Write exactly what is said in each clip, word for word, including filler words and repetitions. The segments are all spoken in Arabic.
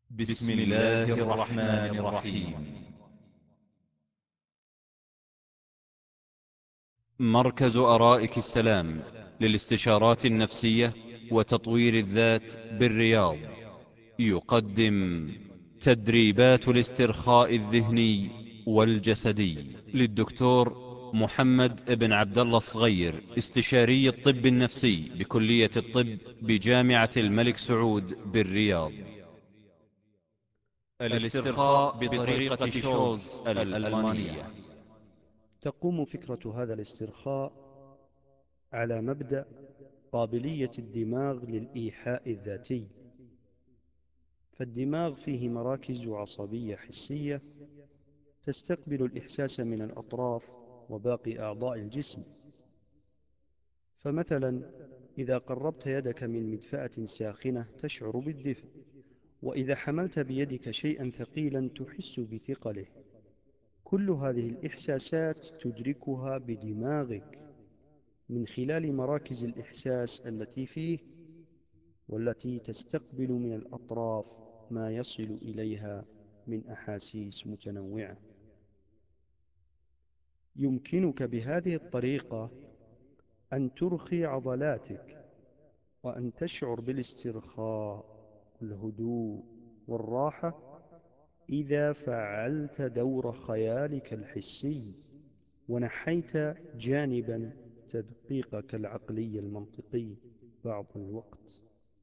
بسم الله الرحمن الرحيم. مركز أرائك السلام للاستشارات النفسية وتطوير الذات بالرياض يقدم تدريبات الاسترخاء الذهني والجسدي للدكتور محمد بن عبد الله الصغير، استشاري الطب النفسي بكلية الطب بجامعة الملك سعود بالرياض. الاسترخاء بطريقة شولز الألمانية. تقوم فكرة هذا الاسترخاء على مبدأ قابلية الدماغ للإيحاء الذاتي، فالدماغ فيه مراكز عصبية حسية تستقبل الإحساس من الأطراف وباقي أعضاء الجسم. فمثلا إذا قربت يدك من مدفأة ساخنة تشعر بالدفء، وإذا حملت بيدك شيئا ثقيلا تحس بثقله. كل هذه الإحساسات تدركها بدماغك من خلال مراكز الإحساس التي فيه، والتي تستقبل من الأطراف ما يصل إليها من أحاسيس متنوعة. يمكنك بهذه الطريقة أن ترخي عضلاتك وأن تشعر بالاسترخاء والهدوء والراحة إذا فعلت دور خيالك الحسي ونحيت جانبا تدقيقك العقلي المنطقي بعض الوقت.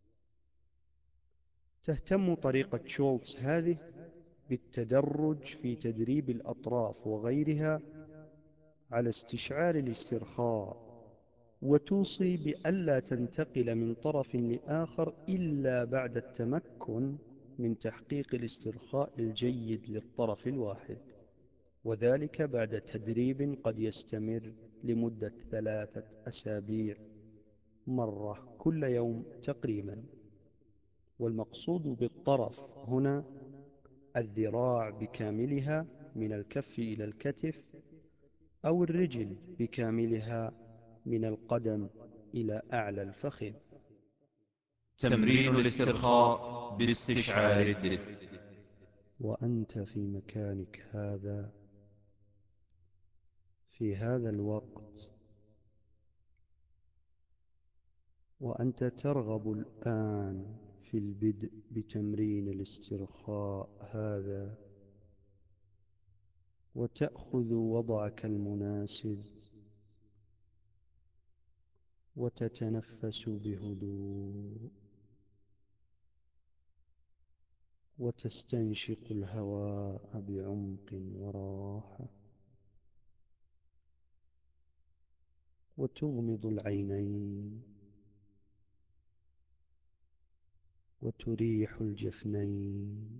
تهتم طريقة شولتز هذه بالتدرج في تدريب الأطراف وغيرها على استشعار الاسترخاء، وتوصي بألا تنتقل من طرف لآخر إلا بعد التمكن من تحقيق الاسترخاء الجيد للطرف الواحد، وذلك بعد تدريب قد يستمر لمدة ثلاثة أسابيع مرة كل يوم تقريبا. والمقصود بالطرف هنا الذراع بكاملها من الكف إلى الكتف، أو الرجل بكاملها من القدم إلى أعلى الفخذ. تمرين الاسترخاء باستشعار الدفء. وأنت في مكانك هذا في هذا الوقت، وأنت ترغب الآن في البدء بتمرين الاسترخاء هذا، وتأخذ وضعك المناسب وتتنفس بهدوء، وتستنشق الهواء بعمق وراحة، وتغمض العينين وتريح الجفنين.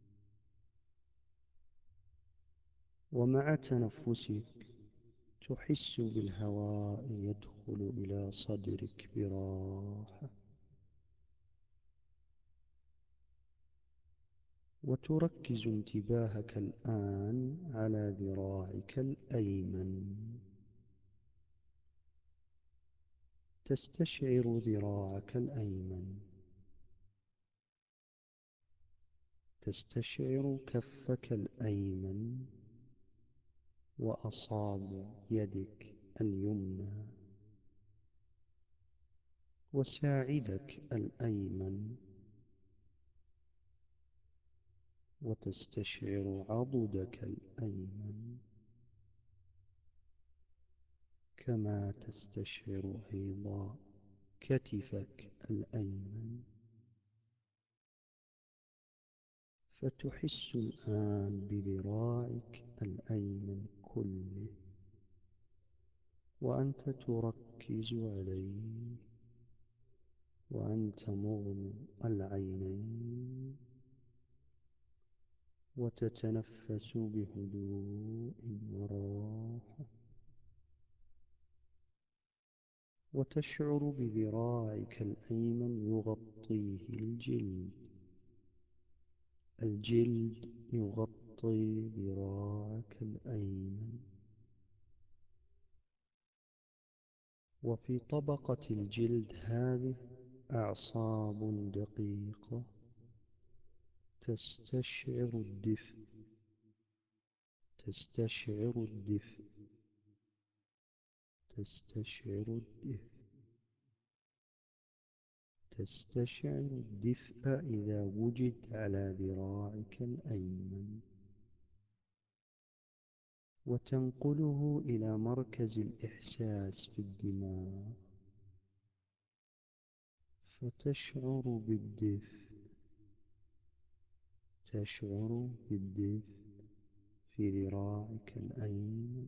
ومع تنفسك تحس بالهواء يدخل إلى صدرك براحة، وتركز انتباهك الآن على ذراعك الأيمن. تستشعر ذراعك الأيمن، تستشعر كفك الأيمن وأصابع يدك اليمنى وساعدك الأيمن، وتستشعر عضدك الأيمن، كما تستشعر أيضا كتفك الأيمن. فتحس الآن بذراعك الأيمن كله، وأنت تركز عليه، وأنت مغمض العينين، وتتنفس بهدوء وراحة، وتشعر بذراعك الأيمن يغطيه الجلد. الجلد يغطي ذراعك الأيمن، وفي طبقة الجلد هذه أعصاب دقيقة تستشعر الدفء، تستشعر الدفء، تستشعر الدفء، تستشعر الدفء إذا وجد على ذراعك الأيمن، وتنقله إلى مركز الإحساس في الدماغ، فتشعر بالدفء، تشعر بالدفء في ذراعك الأيمن.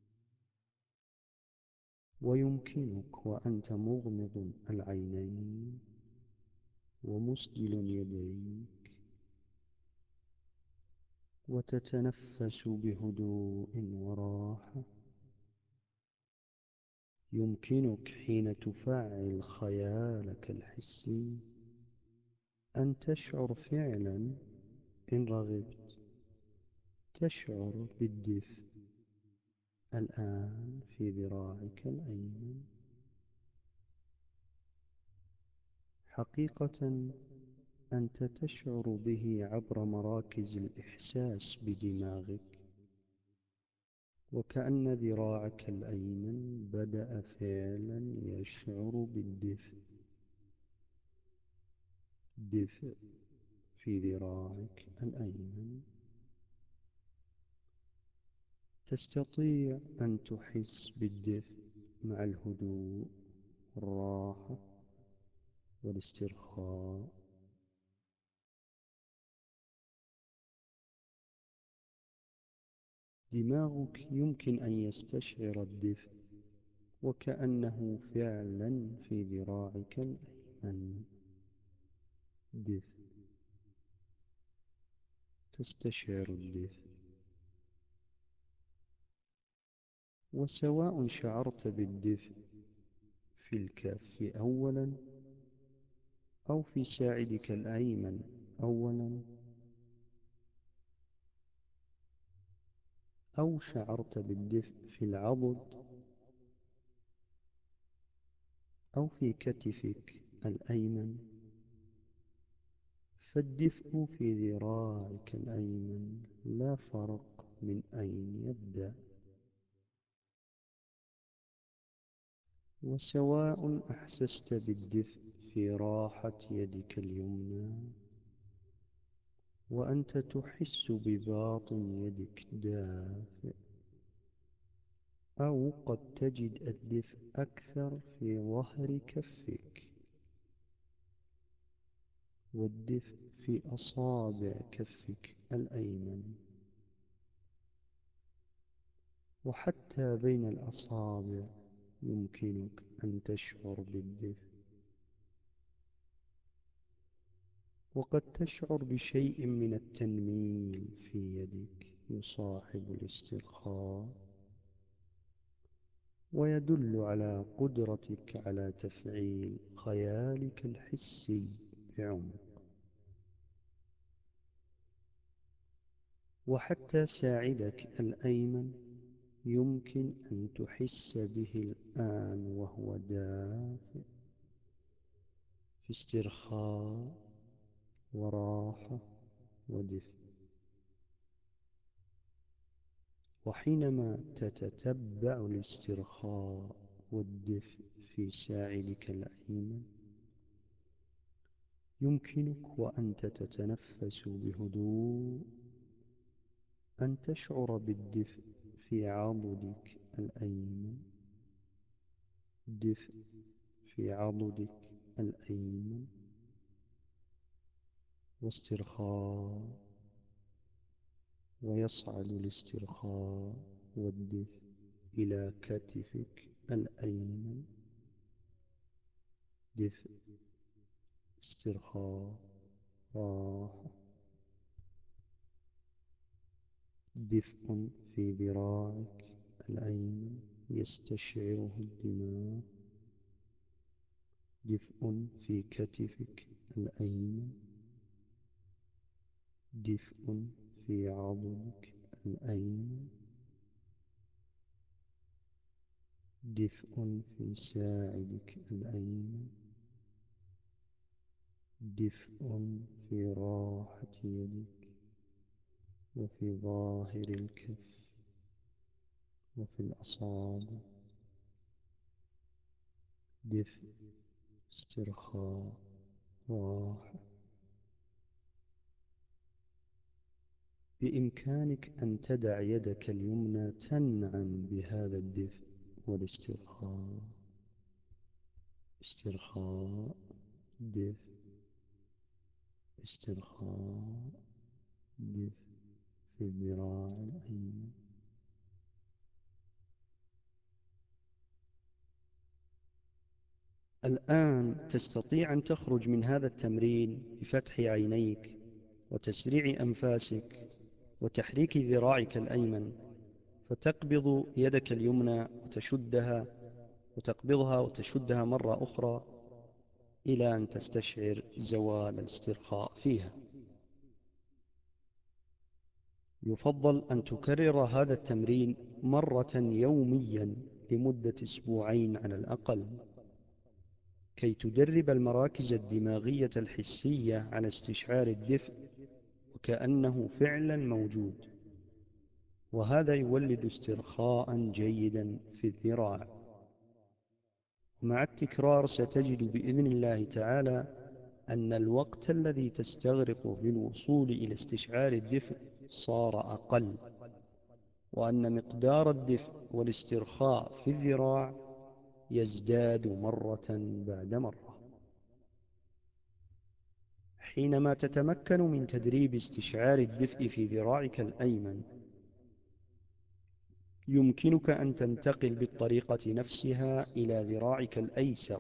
ويمكنك وأنت مغمض العينين ومسدل يديك وتتنفس بهدوء وراحة، يمكنك حين تفعل خيالك الحسي أن تشعر فعلا، إن رغبت، تشعر بالدفء الآن في ذراعك الأيمن. حقيقة أنت تشعر به عبر مراكز الإحساس بدماغك، وكأن ذراعك الأيمن بدأ فعلا يشعر بالدفء، دفء في ذراعك الأيمن. تستطيع أن تحس بالدفء مع الهدوء والراحة والاسترخاء. دماغك يمكن أن يستشعر الدفء وكأنه فعلا في ذراعك الأيمن، دفء، تستشعر الدفء. وسواء شعرت بالدفء في الكف أولا أو في ساعدك الأيمن أولا، أو شعرت بالدفء في العضد أو في كتفك الأيمن، فالدفء في ذراعك الأيمن لا فرق من أين يبدأ. وسواء أحسست بالدفء في راحة يدك اليمنى وأنت تحس بباطن يدك دافئ، أو قد تجد الدفء أكثر في ظهر كفك، والدفء في أصابع كفك الأيمن، وحتى بين الأصابع يمكنك أن تشعر بالدفء. وقد تشعر بشيء من التنميل في يدك يصاحب الاسترخاء، ويدل على قدرتك على تفعيل خيالك الحسي بعمق. وحتى ساعدك الأيمن يمكن أن تحس به الآن وهو دافئ في استرخاء وراحة ودفء. وحينما تتتبع الاسترخاء والدفء في ساعدك الأيمن يمكنك وأنت تتنفس بهدوء أن تشعر بالدفء في عضدك الأيمن، دفء في عضدك الأيمن، واسترخاء، ويصعد الاسترخاء والدفء إلى كتفك الأيمن، دفء، استرخاء، راحة. دفء في ذراعك الأيمن يستشعره الدماغ، دفء في كتفك الأيمن، دفء في عضدك الأيمن، دفء في ساعدك الأيمن، دفء في راحة يدك وفي ظاهر الكف وفي الأصابع. دفء، استرخاء، راحة. بإمكانك أن تدع يدك اليمنى تنعم بهذا الدفء والاسترخاء. استرخاء، دفء، استرخاء، دفء في الذراع الأيمن. الآن تستطيع أن تخرج من هذا التمرين بفتح عينيك وتسريع أنفاسك وتحريك ذراعك الأيمن، فتقبض يدك اليمنى وتشدها وتقبضها وتشدها مرة أخرى إلى أن تستشعر زوال الاسترخاء فيها. يفضل أن تكرر هذا التمرين مرة يوميا لمدة أسبوعين على الأقل، كي تدرب المراكز الدماغية الحسية على استشعار الدفء وكأنه فعلا موجود، وهذا يولد استرخاء جيدا في الذراع. ومع التكرار ستجد بإذن الله تعالى أن الوقت الذي تستغرق في الوصول إلى استشعار الدفء صار أقل، وأن مقدار الدفء والاسترخاء في الذراع يزداد مرة بعد مرة. حينما تتمكن من تدريب استشعار الدفء في ذراعك الأيمن، يمكنك أن تنتقل بالطريقة نفسها إلى ذراعك الأيسر،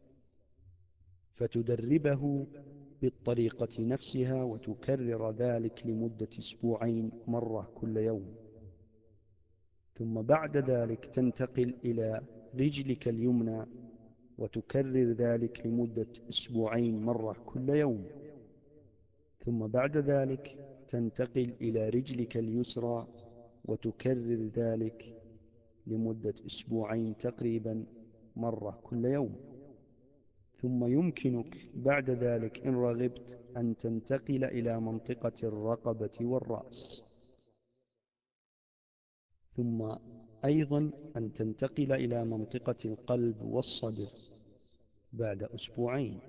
فتدربه بالطريقة نفسها وتكرر ذلك لمدة أسبوعين مرة كل يوم. ثم بعد ذلك تنتقل إلى رجلك اليمنى وتكرر ذلك لمدة أسبوعين مرة كل يوم. ثم بعد ذلك تنتقل إلى رجلك اليسرى وتكرر ذلك لمدة أسبوعين تقريبا مرة كل يوم. ثم يمكنك بعد ذلك إن رغبت أن تنتقل إلى منطقة الرقبة والرأس، ثم أيضا أن تنتقل إلى منطقة القلب والصدر بعد أسبوعين.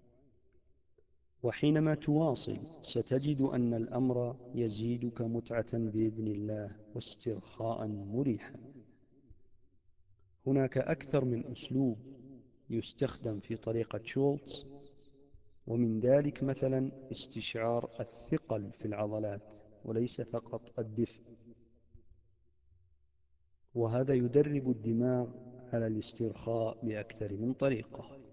وحينما تواصل ستجد أن الأمر يزيدك متعة بإذن الله واسترخاء مريحا. هناك أكثر من أسلوب يستخدم في طريقة شولتز، ومن ذلك مثلا استشعار الثقل في العضلات وليس فقط الدفء، وهذا يدرب الدماغ على الاسترخاء بأكثر من طريقة.